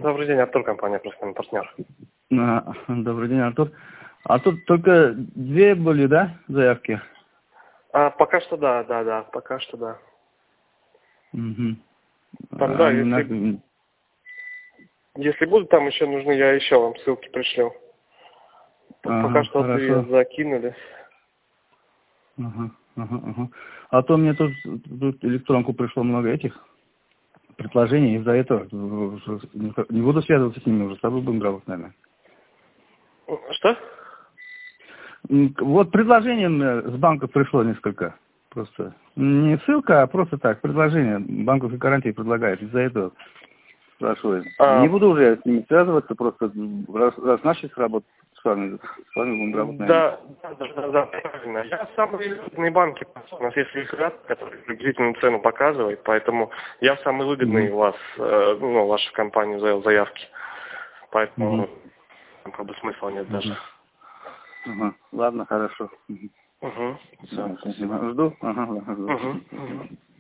Добрый день, Артур, компания «Профессиональный партнер». Добрый день, Артур. А тут только две были, да, заявки? Пока что да, пока что да. Угу. Там, да, если будут там еще нужны, я еще вам ссылки пришлю. Пока что хорошо. закинули. Ага. А то мне тут электронку пришло много этих предложений, из-за этого не буду связываться с ними, уже с тобой будем работать, наверное. Что? Вот предложение с банков пришло несколько. Просто не ссылка, а просто так, предложение. Банков и гарантии предлагают. Из-за этого спрашиваю. Не буду уже с ними связываться, просто раз начали работать с вами будем работать, наверное. Да, правильно. Я самый выгодный банки. У нас есть реферат, который приблизительную цену показывает, поэтому я самый выгодный у вас, вашу компанию завел заявки. Поэтому как бы смысла нет даже. Ладно, хорошо. Все. Жду. Жду.